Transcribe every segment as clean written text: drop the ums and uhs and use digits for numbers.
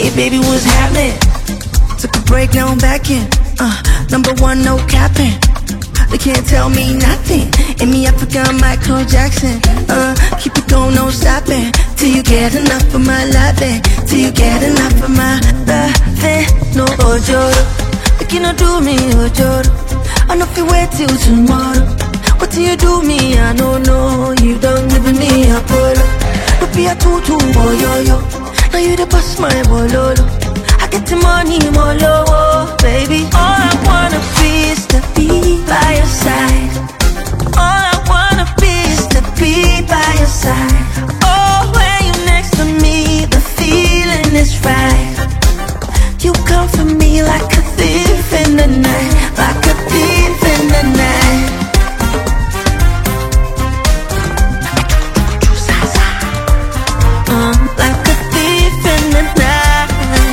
baby, what's happening? Took a break, now I'm back in. Number one, no capping. They can't tell me nothing. In me, African Michael Jackson. Keep it going, no stopping. Till you get enough of my loving. Till you get enough of my loving. No ojoro, like you don't do me ojoro. I know if you wait till tomorrow. What do you do me? I don't know. You don't give me a polo. Don't be a tutu boyoyo. Now you the boss, my bololo. I get the money, more low, baby. All I wanna be is to be by your side. All I wanna be is to be by your side. Oh, when you next to me, the feeling is right. You come for me like a thief in the night, like a thief in the night. Like a thief in the night.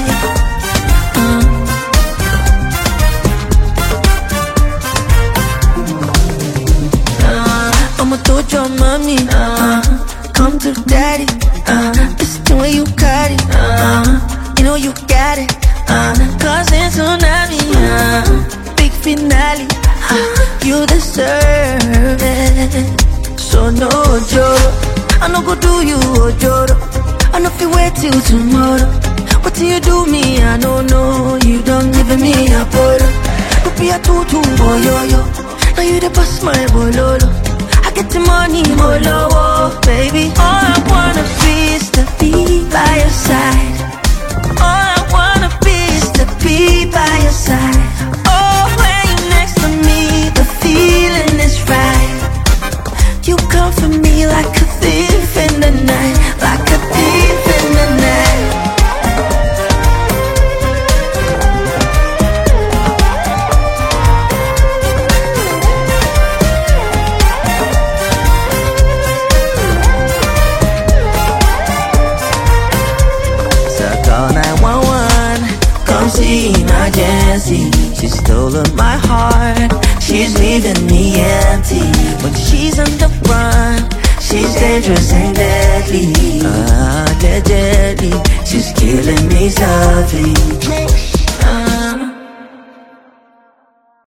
I'ma told your mommy, come to daddy. This is the way you got it. You know you got it. Cause it's tsunami, big finale. You deserve it. So no joro, I no go do you ojoro. I know if you wait till tomorrow. What do you do me? I don't know. You don't give me a photo. Don't be a tutu boyoyo. Now you the boss, my bololo. I get the money, more low, baby. All I wanna be is to be by your side. All I wanna be is to be by your side. Oh, when you're next to me, the feeling is right. You come for me like a thief in the night, like a thief in the night. So call 911, come see emergency. She stole my heart, she's leaving me empty. When she's on the run, she's dangerous and deadly. Deadly, she's killing me softly.